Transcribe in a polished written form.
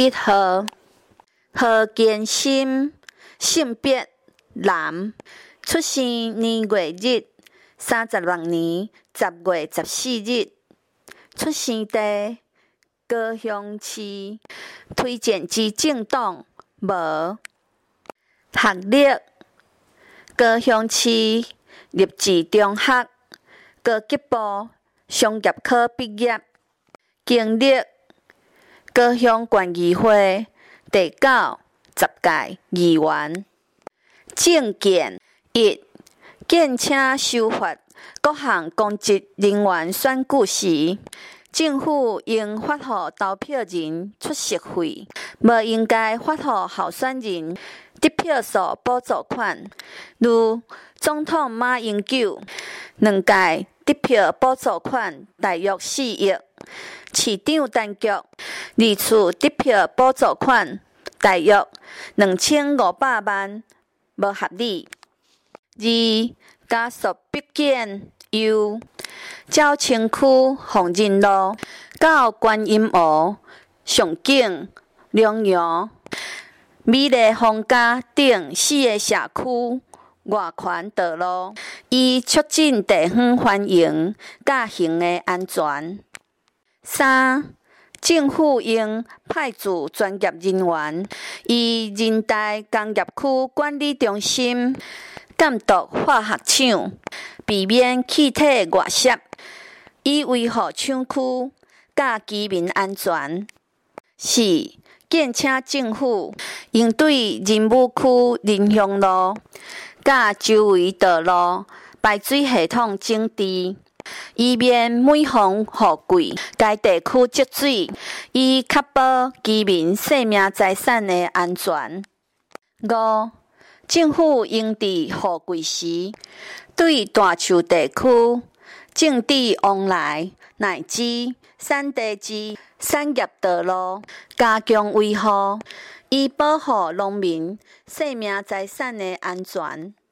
1號，何建新，性別男，出生年月日36年10月14日，出生地高雄市，推薦之政黨無，學歷高雄市立志中學高級部商業科畢業，經歷高雄縣議會第90屆議員。政見1，建請修法各項公職人員選舉時，政府應發予投票人出席費，無應該發予候選人得票數補助款。如總統馬英九2屆得票補助款大約4億，市長陳菊2次得票補助款大約2500萬，無合理。2，加速北建由礁清區鳳仁路到觀音湖、上景、龍洋、美麗皇家等4個社區外環道路，以促進地方繁榮甲行的安全。3，政府應派駐專業人員，以仁大工業區管理中心監督化學廠，避免氣體外泄，以維護廠區甲居民安全。4，建請政府應對仁武區林鄉路甲周圍道路排水系統整治，以免每逢雨季該地區積水，以確保居民生命財產的安全。5，政府應在雨季時，對大樹地區禁止往來乃至山地之產業道路加強維護，以保護農民生命財產的安全。